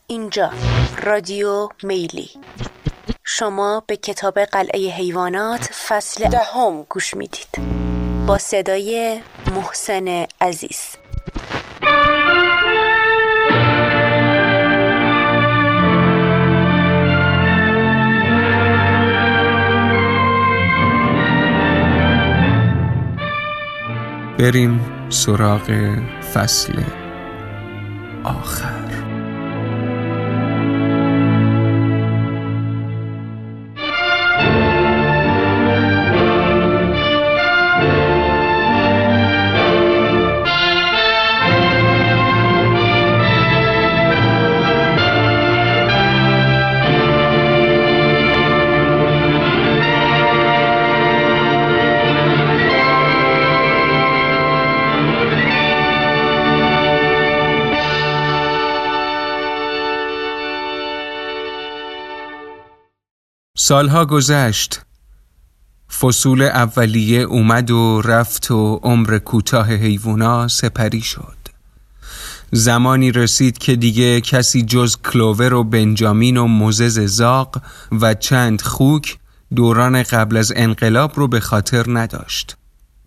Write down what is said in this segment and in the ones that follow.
اینجا رادیو میلی. شما به کتاب قلعه حیوانات فصل 10 گوش میدید با صدای محسن عزیز. بریم سراغ فصل آخر. سالها گذشت. فصول اولیه اومد و رفت و عمر کوتاه حیوونا سپری شد. زمانی رسید که دیگه کسی جز کلوور و بنجامین و موزز زاغ و چند خوک دوران قبل از انقلاب رو به خاطر نداشت.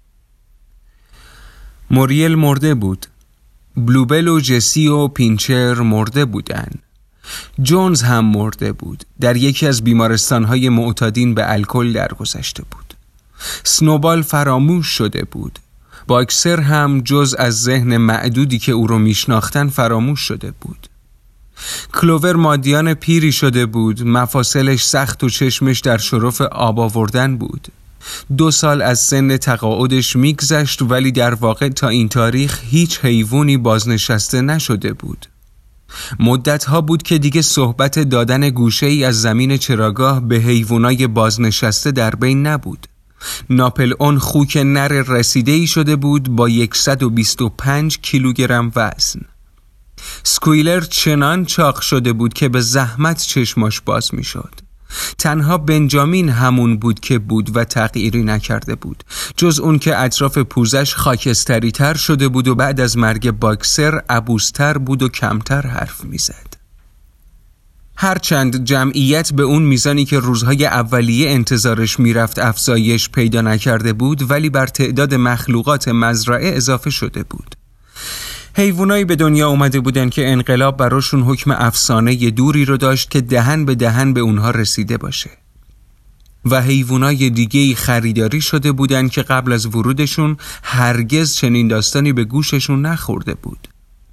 موریل مرده بود. بلوبل و جسی و پینچر مرده بودن. جونز هم مرده بود. در یکی از بیمارستان‌های معتادین به الکل درگذشته بود. سنوبال فراموش شده بود. باکسر هم جز از ذهن معدودی که او رو میشناختن فراموش شده بود. کلوور مادیان پیری شده بود. مفاصلش سخت و چشمش در شرف آب آوردن بود. 2 سال از سن تقاعدش میگذشت، ولی در واقع تا این تاریخ هیچ حیوانی بازنشسته نشده بود. مدتها بود که دیگه صحبت دادن گوشه‌ای از زمین چراگاه به حیوانای بازنشسته در بین نبود. ناپلئون خوک نر رسیده‌ای شده بود با 125 کیلوگرم وزن. سکویلر چنان چاق شده بود که به زحمت چشماش باز می شد. تنها بنجامین همون بود که بود و تغییری نکرده بود، جز اون که اطراف پوزش خاکستری تر شده بود و بعد از مرگ باکسر عبوستر بود و کمتر حرف می زد. هرچند جمعیت به اون میزانی که روزهای اولیه انتظارش میرفت افزایش پیدا نکرده بود، ولی بر تعداد مخلوقات مزرعه اضافه شده بود. حیوانایی به دنیا اومده بودن که انقلاب براشون حکم افسانه دوری رو داشت که دهن به دهن به اونها رسیده باشه. و حیوانای دیگه‌ای خریداری شده بودن که قبل از ورودشون هرگز چنین داستانی به گوششون نخورده بود.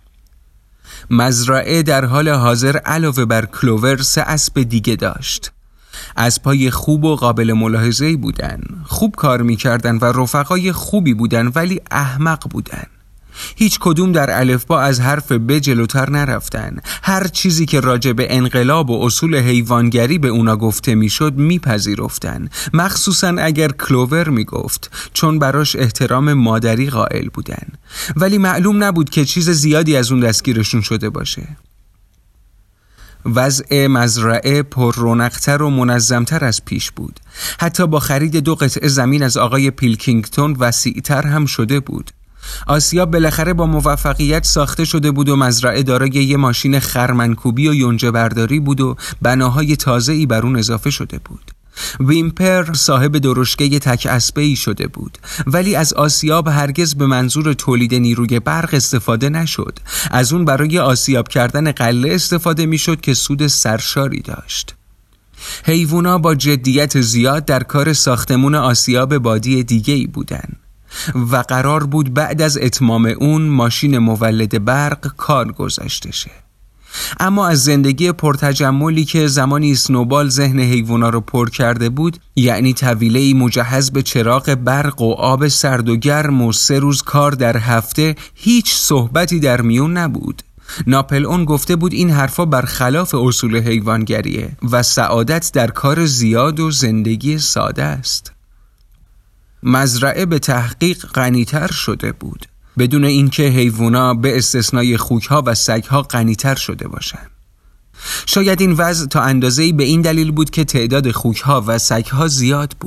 مزرعه در حال حاضر علاوه بر کلوور 3 اسب دیگه داشت. اسبای خوب و قابل ملاحظه‌ای بودن. خوب کار می‌کردن و رفقای خوبی بودن، ولی احمق بودن. هیچ کدوم در الفبا از حرف ب جلوتر نرفتن. هر چیزی که راجع به انقلاب و اصول حیوانگری به اونا گفته میشد میپذیرفتن، مخصوصا اگر کلوور میگفت، چون براش احترام مادری قائل بودن. ولی معلوم نبود که چیز زیادی از اون دستگیرشون شده باشه. وضع مزرعه پر رونق‌تر و منظمتر از پیش بود. حتی با خرید 2 قطعه زمین از آقای پیلکینگتون وسیع‌تر هم شده بود. آسیاب بالاخره با موفقیت ساخته شده بود و مزرعه دارای یه ماشین خرمنکوبی و یونجه برداری بود و بناهای تازه‌ای بر اون اضافه شده بود. ویمپر صاحب درشکه تک اسبه‌ای شده بود، ولی از آسیاب هرگز به منظور تولید نیروی برق استفاده نشد. از اون برای آسیاب کردن قله استفاده میشد که سود سرشاری داشت. حیوونا با جدیت زیاد در کار ساختمون آسیاب بادی دیگه‌ای بودن و قرار بود بعد از اتمام اون ماشین مولد برق کار گذاشته شه. اما از زندگی پرتجملی که زمانی سنوبال ذهن حیوونا رو پر کرده بود، یعنی طویله‌ای مجهز به چراغ برق و آب سرد و گرم و 3 روز کار در هفته، هیچ صحبتی در میون نبود. ناپلئون گفته بود این حرفا برخلاف اصول حیوانگریه و سعادت در کار زیاد و زندگی ساده است. مزرعه به تحقیق غنی‌تر شده بود، بدون اینکه حیوونا به استثنای خوک‌ها و سگ‌ها غنی‌تر شده باشند. شاید این وضع تا اندازه‌ای به این دلیل بود که تعداد خوک‌ها و سگ‌ها زیاد بود.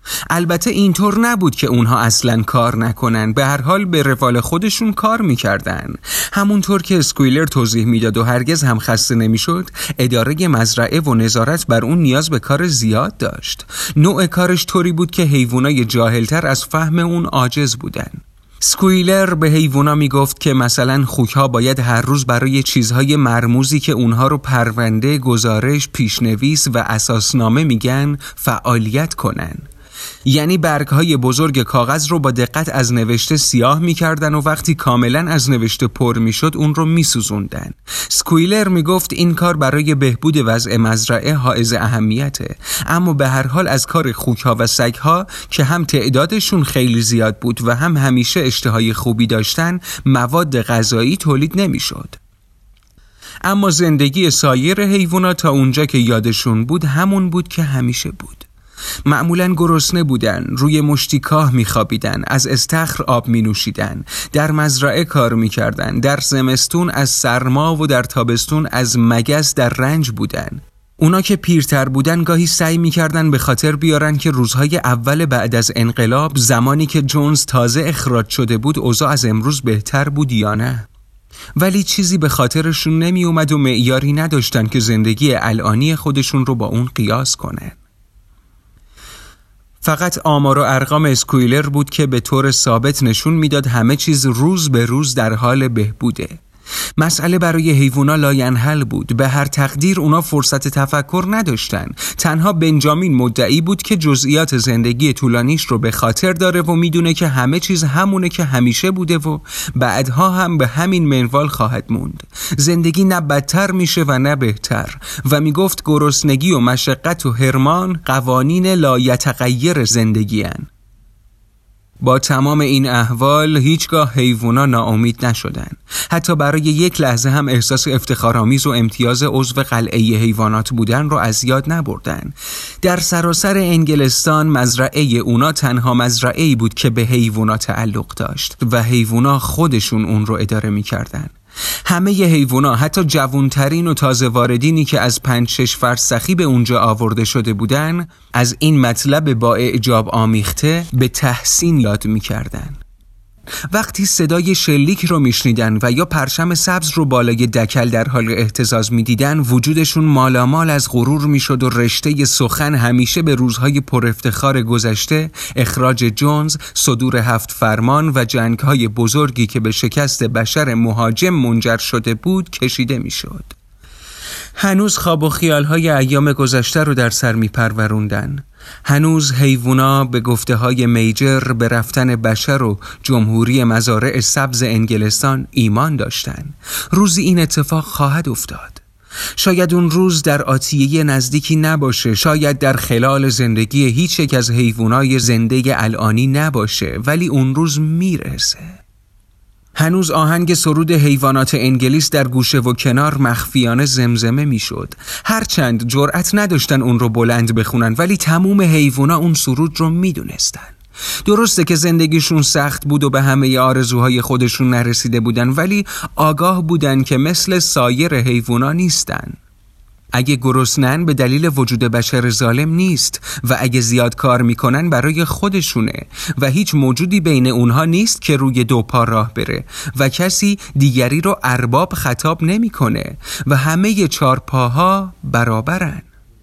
البته اینطور نبود که اونها اصلاً کار نکنن، به هر حال به روال خودشون کار میکردن. همونطور که اسکویلر توضیح میداد و هرگز هم خسته نمیشد، اداره مزرعه و نظارت بر اون نیاز به کار زیاد داشت. نوع کارش طوری بود که حیوانای جاهلتر از فهم اون عاجز بودن. اسکویلر به حیوونا میگفت که مثلا خوک‌ها باید هر روز برای چیزهای مرموزی که اونها رو پرونده، گزارش، پیشنویس و اساسنامه میگن فعالیت کنن. یعنی برگ‌های بزرگ کاغذ رو با دقت از نوشته سیاه می‌کردن و وقتی کاملاً از نوشته پر می‌شد اون رو می‌سوزوندن. اسکویلر میگفت این کار برای بهبود وضع مزرعه حائز اهمیته، اما به هر حال از کار خوک‌ها و سگ‌ها که هم تعدادشون خیلی زیاد بود و هم همیشه اشتهای خوبی داشتن، مواد غذایی تولید نمی‌شد. اما زندگی سایر حیوانات تا اونجا که یادشون بود همون بود که همیشه بود. معمولاً گرسنه بودن، روی مشتی کاه میخوابیدن، از استخر آب مینوشیدن، در مزرعه کار میکردن، در زمستون از سرما و در تابستون از مگس در رنج بودن. اونا که پیرتر بودن گاهی سعی میکردن به خاطر بیارن که روزهای اول بعد از انقلاب، زمانی که جونز تازه اخراج شده بود، اوضاع از امروز بهتر بود یا نه. ولی چیزی به خاطرشون نمی اومد و معیاری نداشتن که زندگی الانی خودشون رو با اون قیاس کنن. فقط آمار و ارقام اسکویلر بود که به طور ثابت نشون میداد همه چیز روز به روز در حال بهبوده. مسئله برای حیوونا لاینحل بود. به هر تقدیر اونا فرصت تفکر نداشتن. تنها بنجامین مدعی بود که جزئیات زندگی طولانیش رو به خاطر داره و میدونه که همه چیز همونه که همیشه بوده و بعدها هم به همین منوال خواهد موند. زندگی نه بدتر میشه و نه بهتر و میگفت گرسنگی و مشقت و حرمان قوانین لایتغیر زندگی هن. با تمام این احوال هیچگاه حیوونا ناامید نشدن. حتی برای یک لحظه هم احساس افتخارآمیز و امتیاز عضو قلعه حیوانات بودن رو از یاد نبردن. در سراسر انگلستان مزرعه اونا تنها مزرعه‌ای بود که به حیوونا تعلق داشت و حیوونا خودشون اون رو اداره می‌کردن. همه حیوونا، حتی جوانترین و تازه واردینی که از 5-6 فرسخی به اونجا آورده شده بودن، از این مطلب با اعجاب آمیخته به تحسین یاد می‌کردن. وقتی صدای شلیک رو میشنیدن و یا پرچم سبز رو بالای دکل در حال اهتزاز میدیدن، وجودشون مالامال از غرور میشد و رشته سخن همیشه به روزهای پر افتخار گذشته، اخراج جونز، صدور 7 فرمان و جنگ‌های بزرگی که به شکست بشر مهاجم منجر شده بود کشیده میشد. هنوز خواب و خیال‌های ایام گذشته رو در سر می‌پروروندن. هنوز حیوونا به گفته‌های میجر به رفتن بشر و جمهوری مزارع سبز انگلستان ایمان داشتن. روزی این اتفاق خواهد افتاد. شاید اون روز در آتیه نزدیکی نباشه، شاید در خلال زندگی هیچ یک از حیوانای زنده الانی نباشه، ولی اون روز میرسه. هنوز آهنگ سرود حیوانات انگلیس در گوشه و کنار مخفیانه زمزمه میشد. هرچند جرأت نداشتن اون رو بلند بخونن، ولی تموم حیوانا اون سرود رو میدونستن. درسته که زندگیشون سخت بود و به همه آرزوهای خودشون نرسیده بودن، ولی آگاه بودن که مثل سایر حیوانا نیستن. اگه گرسنن به دلیل وجود بشر ظالم نیست و اگه زیاد کار میکنن برای خودشونه و هیچ موجودی بین اونها نیست که روی 2 پا راه بره و کسی دیگری رو ارباب خطاب نمیکنه و همه 4 پاها برابرن.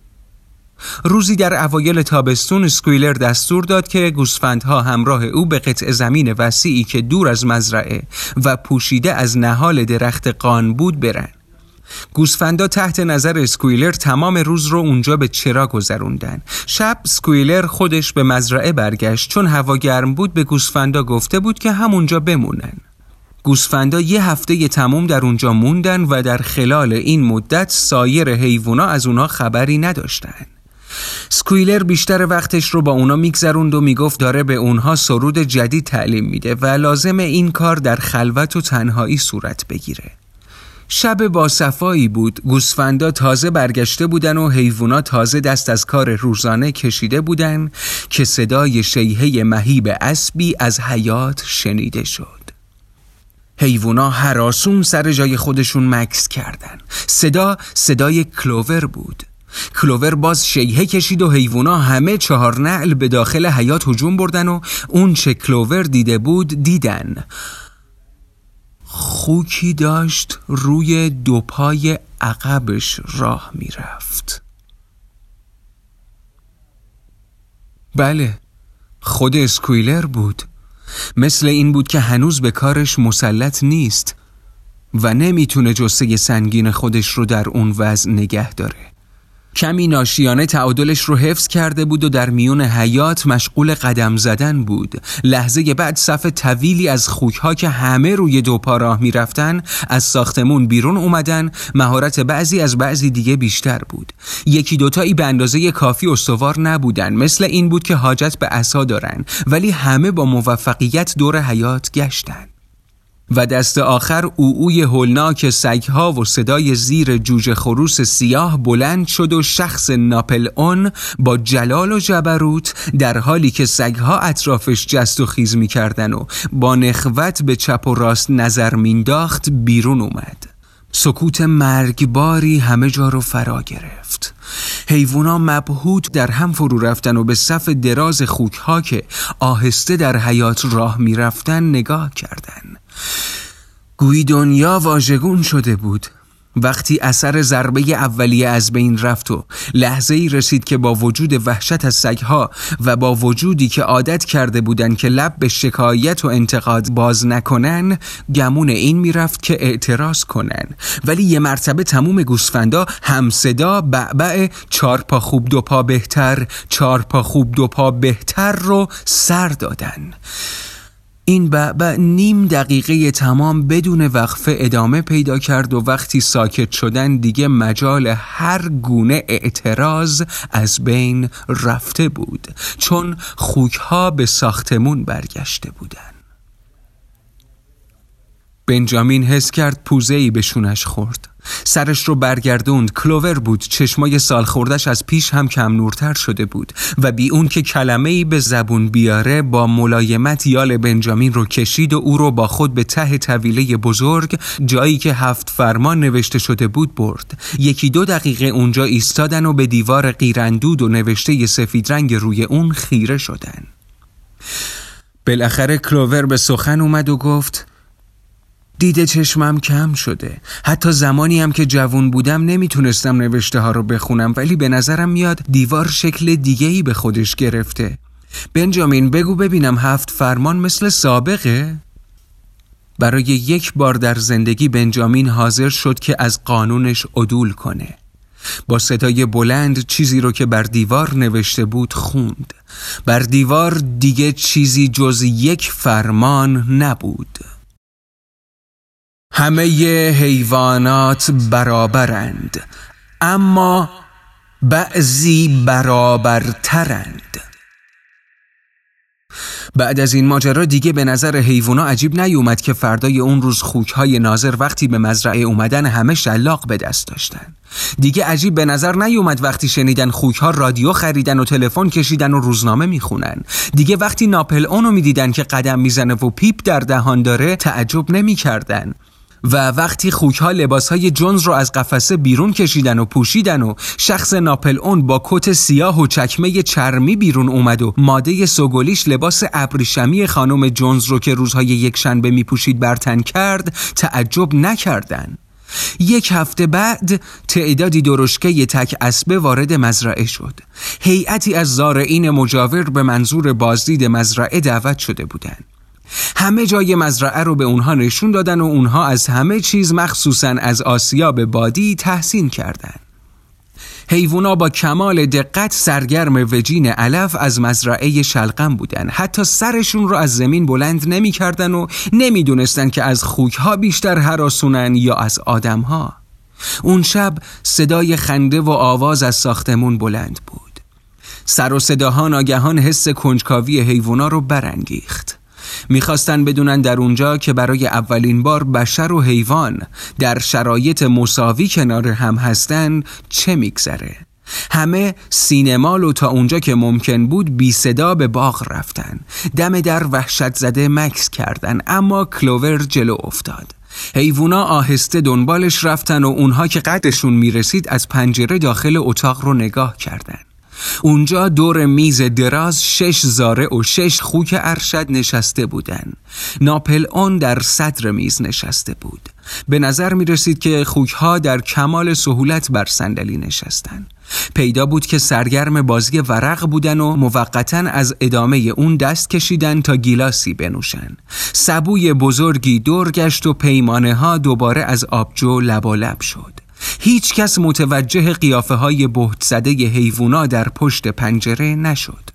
روزی در اوایل تابستون اسکویلر دستور داد که گوسفندها همراه او به قطع زمین وسیعی که دور از مزرعه و پوشیده از نهال درخت قان بود برن. گوسفندا تحت نظر اسکویلر تمام روز رو اونجا به چرا گذروندن. شب اسکویلر خودش به مزرعه برگشت. چون هوا گرم بود به گوسفندا گفته بود که همونجا بمونن. گوسفندا 1 هفته تموم در اونجا موندن و در خلال این مدت سایر حیوونا از اونها خبری نداشتن. اسکویلر بیشتر وقتش رو با اونا میگذروند و میگفت داره به اونها سرود جدید تعلیم میده و لازم این کار در خلوت و تنهایی صورت بگیره. شب با صفایی بود. گوسفندا تازه برگشته بودن و حیوونا تازه دست از کار روزانه کشیده بودن که صدای شیهه مهیب اسبی از حیاط شنیده شد. حیوونا هراسون سر جای خودشون مکث کردن. صدای کلوور بود. کلوور باز شیهه کشید و حیوونا همه 4 نعل به داخل حیاط هجوم بردن و اون چه کلوور دیده بود دیدن. خوکی داشت روی 2 پای عقبش راه میرفت. بله، خود اسکویلر بود. مثل این بود که هنوز به کارش مسلط نیست و نمیتونه جثه سنگین خودش رو در اون وضع نگه داره. کمی ناشیانه تعادلش رو حفظ کرده بود و در میون حیاط مشغول قدم زدن بود. لحظه بعد صف طویلی از خوک‌ها که همه روی 2 پا راه می‌رفتن از ساختمون بیرون اومدن. مهارت بعضی از بعضی دیگه بیشتر بود. 1-2 تایی به اندازه کافی استوار نبودن. مثل این بود که حاجت به عصا دارن، ولی همه با موفقیت دور حیاط گشتن. و دست آخر اوی هولناک سگ‌ها و صدای زیر جوجه خروس سیاه بلند شد و شخص ناپلئون با جلال و جبروت در حالی که سگ‌ها اطرافش جست و خیز می‌کردن و با نخوت به چپ و راست نظر مینداخت بیرون اومد. سکوت مرگباری همه جا رو فرا گرفت. حیوونا مبهوت در هم فرو رفتن و به صف دراز خوک‌ها که آهسته در حیاط راه می‌رفتن نگاه کردن. گویی دنیا واژگون شده بود. وقتی اثر ضربه اولیه از بین رفت و لحظه‌ای رسید که با وجود وحشت از سگ‌ها و با وجودی که عادت کرده بودن که لب به شکایت و انتقاد باز نکنن، گمون این میرفت که اعتراض کنن. ولی یه مرتبه تموم گوسفندا همصدا بعبع 4 پا خوب 2 پا بهتر، 4 پا خوب 2 پا بهتر رو سر دادن. این بعبع نیم دقیقه تمام بدون وقفه ادامه پیدا کرد و وقتی ساکت شدن دیگه مجال هر گونه اعتراض از بین رفته بود، چون خوک‌ها به ساختمون برگشته بودن. بنجامین حس کرد پوزه‌ای به شونش خورد. سرش رو برگردوند. کلوور بود. چشمای سال خوردش از پیش هم کم نورتر شده بود و بی اون که کلمه‌ای به زبون بیاره با ملایمت یال بنجامین رو کشید و او رو با خود به ته طویله بزرگ، جایی که 7 فرمان نوشته شده بود، برد. 1-2 دقیقه اونجا ایستادن و به دیوار قیراندود و نوشته سفید رنگ روی اون خیره شدن. بالاخره کلوور به سخن اومد و گفت: دیده چشمم کم شده. حتی زمانی هم که جوان بودم نمیتونستم نوشته ها رو بخونم، ولی به نظرم میاد دیوار شکل دیگه‌ای به خودش گرفته. بنجامین بگو ببینم 7 فرمان مثل سابقه؟ برای 1 بار در زندگی بنجامین حاضر شد که از قانونش عدول کنه. با صدای بلند چیزی رو که بر دیوار نوشته بود خوند. بر دیوار دیگه چیزی جز 1 فرمان نبود. همه حیوانات برابرند، اما بعضی برابرترند. بعد از این ماجرا دیگه به نظر حیوونا عجیب نیومد که فردای اون روز خوک‌های ناظر وقتی به مزرعه اومدن همه شلاق به دست داشتن. دیگه عجیب به نظر نیومد وقتی شنیدن خوک‌ها رادیو خریدن و تلفن کشیدن و روزنامه میخونن. دیگه وقتی ناپلئون رو میدیدن که قدم میزنه و پیپ در دهان داره تعجب نمیکردن. و وقتی خوک‌ها لباس‌های جونز رو از قفسه بیرون کشیدن و پوشیدن و شخص ناپلئون با کت سیاه و چکمه چرمی بیرون اومد و ماده سوگلیش لباس ابریشمی خانم جونز رو که روزهای یکشنبه میپوشید برتن کرد، تعجب نکردن. 1 هفته بعد تعدادی درشکه تک اسبه وارد مزرعه شد. هیئتی از زارعین مجاور به منظور بازدید مزرعه دعوت شده بودند. همه جای مزرعه رو به اونها نشون دادن و اونها از همه چیز مخصوصاً از آسیاب بادی تحسین کردن. حیوونا با کمال دقت سرگرم وجین علف از مزرعه شلغم بودن. حتی سرشون رو از زمین بلند نمی کردن و نمی دونستن که از خوک‌ها بیشتر هراسونن یا از آدم‌ها. اون شب صدای خنده و آواز از ساختمون بلند بود. سر و صداها ناگهان حس کنجکاوی حیوونا رو برانگیخت. میخواستن بدونن در اونجا که برای اولین بار بشر و حیوان در شرایط مساوی کنار هم هستن چه میگذره. همه سینمال و تا اونجا که ممکن بود بی صدا به باغ رفتن. دم در وحشت زده مکث کردن، اما کلوور جلو افتاد. حیوونا آهسته دنبالش رفتن و اونها که قدشون میرسید از پنجره داخل اتاق رو نگاه کردن. اونجا دور میز دراز 6 زاره و 6 خوک ارشد نشسته بودن. ناپلئون در صدر میز نشسته بود. به نظر می رسید که خوک‌ها در کمال سهولت بر صندلی نشستن. پیدا بود که سرگرم بازی ورق بودن و موقتاً از ادامه اون دست کشیدن تا گیلاسی بنوشن. سبوی بزرگی دور گشت و پیمانه ها دوباره از آبجو لبالب شد. هیچ کس متوجه قیافه های بهت زده حیوونا در پشت پنجره نشد.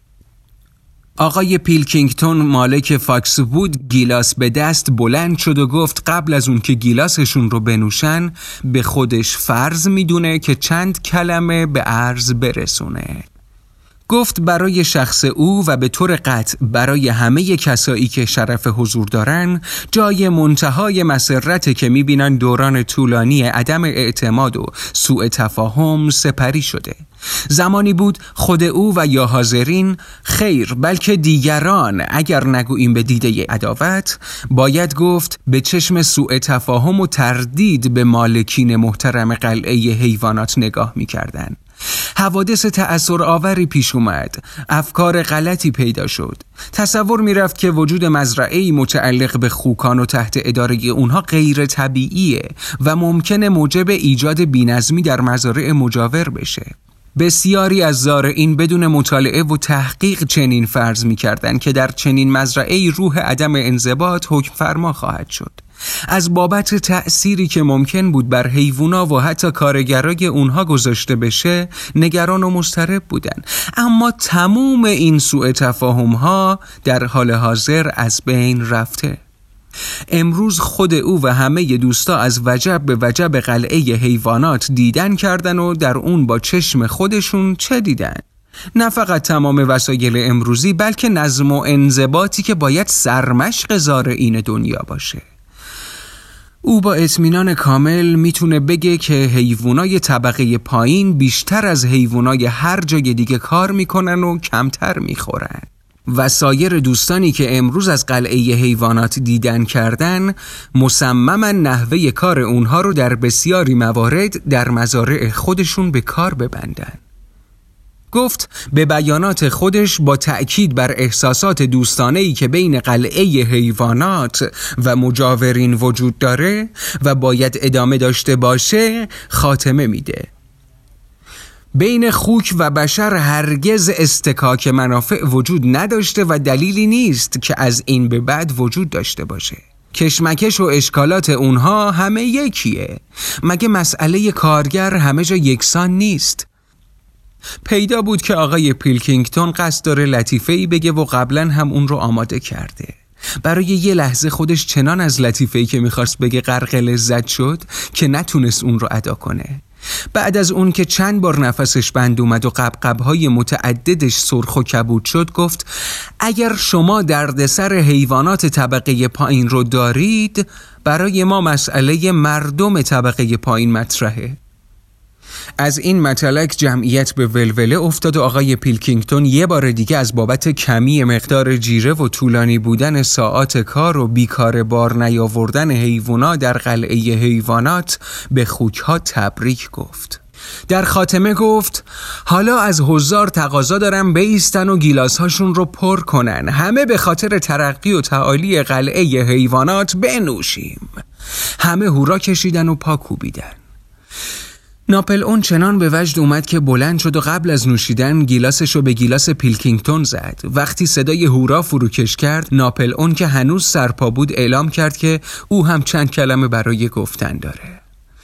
آقای پیلکینگتون مالک فاکس بود گیلاس به دست بلند شد و گفت قبل از اون که گیلاسشون رو بنوشن به خودش فرض میدونه که چند کلمه به عرض برسونه. گفت برای شخص او و به طور قطع برای همه کسایی که شرف حضور دارن جای منتهای مسرته که میبینن دوران طولانی عدم اعتماد و سوء تفاهم سپری شده. زمانی بود خود او و یا حاضرین خیر بلکه دیگران اگر نگوییم به دیده عداوت باید گفت به چشم سوء تفاهم و تردید به مالکین محترم قلعه حیوانات نگاه می‌کردند. حوادث تأثرآوری پیش اومد، افکار غلطی پیدا شد. تصور میرفت که وجود مزرعه‌ای متعلق به خوکان و تحت اداره اونها غیر طبیعیه و ممکنه موجب ایجاد بی‌نظمی در مزارع مجاور بشه. بسیاری از زارعین بدون مطالعه و تحقیق چنین فرض می‌کردند که در چنین مزرعه‌ای روح عدم انضباط حکم فرما خواهد شد. از بابت تأثیری که ممکن بود بر حیوونا و حتی کارگرای اونها گذاشته بشه نگران و مضطرب بودن. اما تموم این سوء تفاهم‌ها در حال حاضر از بین رفته. امروز خود او و همه دوستا از وجب به وجب قلعه حیوانات دیدن کردن و در اون با چشم خودشون چه دیدن؟ نه فقط تمام وسایل امروزی بلکه نظم و انضباطی که باید سرمشق زارعین دنیا باشه. او با اطمینان کامل میتونه بگه که حیوانای طبقه پایین بیشتر از حیوانای هر جای دیگه کار میکنن و کمتر میخورن. و سایر دوستانی که امروز از قلعه حیوانات دیدن کردن مصمما نحوه کار اونها رو در بسیاری موارد در مزارع خودشون به کار ببندن. گفت به بیانات خودش با تأکید بر احساسات دوستانه‌ای که بین قلعه حیوانات و مجاورین وجود داره و باید ادامه داشته باشه خاتمه میده. بین خوک و بشر هرگز استکاک منافع وجود نداشته و دلیلی نیست که از این به بعد وجود داشته باشه. کشمکش و اشکالات اونها همه یکیه. مگه مسئله کارگر همه جا یکسان نیست؟ پیدا بود که آقای پیلکینگتون قصد داره لطیفه‌ای بگه و قبلا هم اون رو آماده کرده. برای یه لحظه خودش چنان از لطیفه‌ای که میخواست بگه غرق لذت شد که نتونست اون رو ادا کنه. بعد از اون که چند بار نفسش بند اومد و قبقب‌های متعددش سرخ و کبود شد گفت اگر شما دردسر حیوانات طبقه پایین رو دارید برای ما مسئله مردم طبقه پایین مطرحه. از این مطلق جمعیت به ولوله افتاد و آقای پیلکینگتون یه بار دیگه از بابت کمی مقدار جیره و طولانی بودن ساعات کار و بیکار بار نیاوردن حیوونا در قلعه حیوانات به خوک‌ها تبریک گفت. در خاتمه گفت حالا از حضار تقاضا دارم بایستن و گیلاس‌هاشون رو پر کنن. همه به خاطر ترقی و تعالی قلعه حیوانات بنوشیم. همه هورا کشیدن و پا کوبیدن. ناپلئون چنان به وجد اومد که بلند شد و قبل از نوشیدن گیلاسشو به گیلاس پیلکینگتون زد. وقتی صدای هورا فروکش کرد ناپلئون که هنوز سرپا بود اعلام کرد که او هم چند کلمه برای گفتن داره.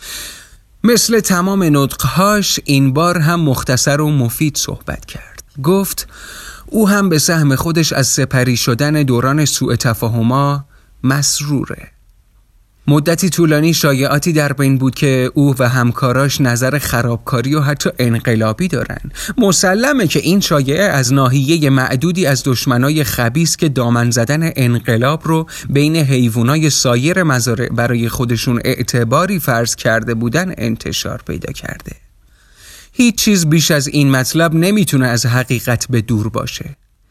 مثل تمام نطقهاش این بار هم مختصر و مفید صحبت کرد. گفت او هم به سهم خودش از سپری شدن دوران سوء تفاهما مسروره. مدتی طولانی شایعاتی در بین بود که او و همکاراش نظر خرابکاری و حتی انقلابی دارن. مسلمه که این شایعه از ناحیه معدودی از دشمنای خبیث که دامن زدن انقلاب رو بین حیوانای سایر مزارع برای خودشون اعتباری فرض کرده بودن انتشار پیدا کرده. هیچ چیز بیش از این مطلب نمیتونه از حقیقت به دور باشه.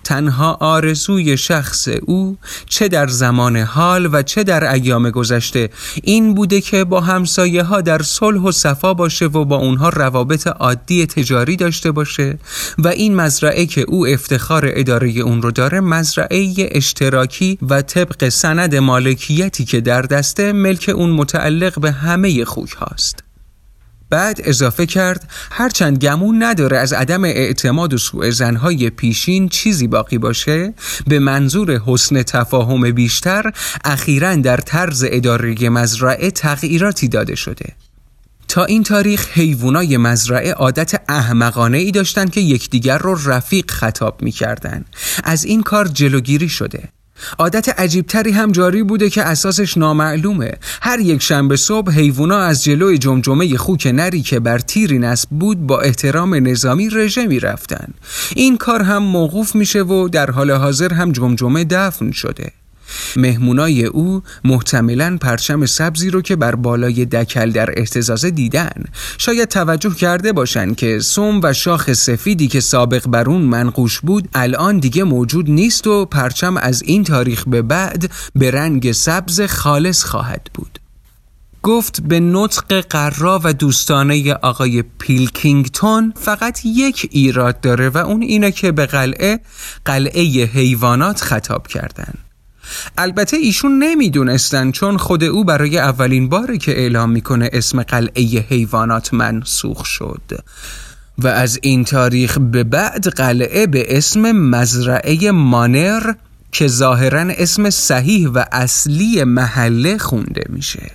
تنها آرزوی شخص او چه در زمان حال و چه در ایام گذشته این بوده که با همسایه ها در صلح و صفا باشه و با اونها روابط عادی تجاری داشته باشه و این مزرعه که او افتخار اداره اون رو داره مزرعه اشتراکی و طبق سند مالکیتی که در دسته ملک اون متعلق به همه خوک هاست. بعد اضافه کرد هرچند گمون نداره از عدم اعتماد و سوء ظن‌های پیشین چیزی باقی باشه، به منظور حسن تفاهم بیشتر اخیراً در طرز اداره مزرعه تغییراتی داده شده. تا این تاریخ حیوانای مزرعه عادت احمقانه‌ای داشتن که یکدیگر رو رفیق خطاب می‌کردن. از این کار جلوگیری شده. عادت عجیبتری هم جاری بوده که اساسش نامعلومه. هر یک شنبه صبح حیوونا از جلوی جمجمه خوک نری که بر تیری نصب بود با احترام نظامی رژه می رفتن. این کار هم موقوف میشه و در حال حاضر هم جمجمه دفن شده. مهمونای او محتملاً پرچم سبزی رو که بر بالای دکل در اهتزازه دیدن شاید توجه کرده باشن که سم و شاخ سفیدی که سابق بر اون منقوش بود الان دیگه موجود نیست و پرچم از این تاریخ به بعد به رنگ سبز خالص خواهد بود. گفت به نطق قرا و دوستانه آقای پیلکینگتون فقط یک ایراد داره و اون اینه که به قلعه حیوانات خطاب کردن. البته ایشون نمیدونستن چون خود او برای اولین باره که اعلام میکنه اسم قلعه حیوانات منسوخ شد و از این تاریخ به بعد قلعه به اسم مزرعه مانر که ظاهراً اسم صحیح و اصلی محله خونده میشه.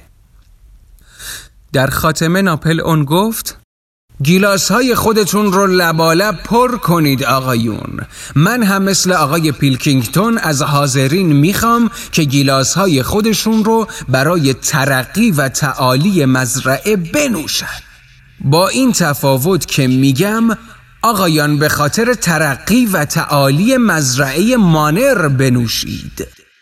در خاتمه ناپلئون گفت گیلاس های خودتون رو لبالب پر کنید آقایون. من هم مثل آقای پیلکینگتون از حاضرین میخوام که گیلاس های خودشون رو برای ترقی و تعالی مزرعه بنوشن. با این تفاوت که میگم آقایان به خاطر ترقی و تعالی مزرعه مانر بنوشید.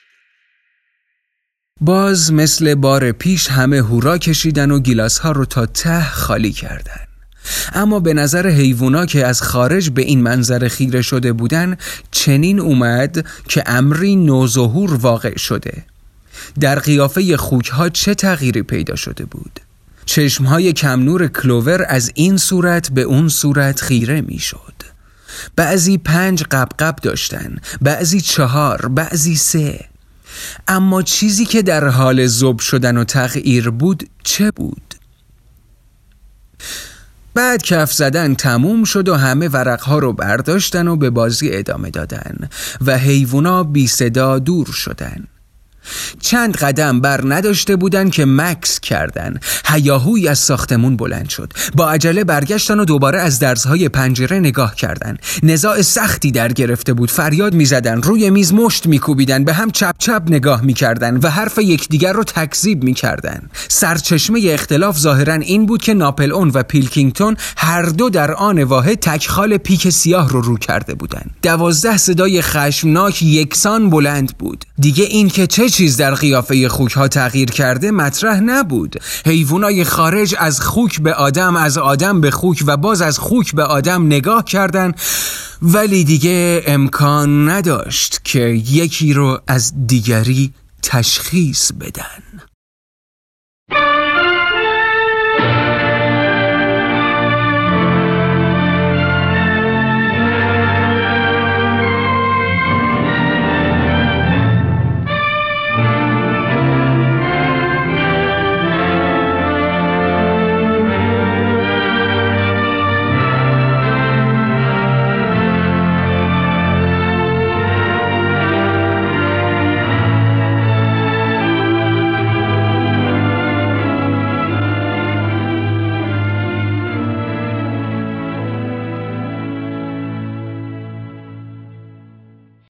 باز مثل بار پیش همه هورا کشیدن و گیلاس ها رو تا ته خالی کردن. اما به نظر حیوونا که از خارج به این منظر خیره شده بودن چنین اومد که امری نوظهور واقع شده. در قیافه خوکها چه تغییری پیدا شده بود؟ چشمهای کم نور کلوور از این صورت به اون صورت خیره می شد. بعضی 5 قبقب داشتن، بعضی 4، بعضی 3. اما چیزی که در حال ذوب شدن و تغییر بود چه بود؟ بعد کف زدن تموم شد و همه ورقها رو برداشتن و به بازی ادامه دادن و حیوونا بی صدا دور شدن. چند قدم بر نداشته بودن که مکس کردن. هیاهوی از ساختمون بلند شد. با عجله برگشتن و دوباره از درزهای پنجره نگاه کردن. نزاع سختی در گرفته بود. فریاد می زدن، روی میز مشت می کوبیدن، به هم چپ چپ نگاه می کردن و حرف یکدیگر رو تکذیب می کردن. سرچشمه اختلاف ظاهرا این بود که ناپلئون و پیلکینگتون هر دو در آن واحد تکخال پیک سیاه رو کرده بودن. 12 صدای خشمناک یکسان بلند بود. دیگه این که چه چیز در قیافه خوک‌ها تغییر کرده مطرح نبود. حیوانای خارج از خوک به آدم، از آدم به خوک و باز از خوک به آدم نگاه کردن، ولی دیگه امکان نداشت که یکی رو از دیگری تشخیص بدن.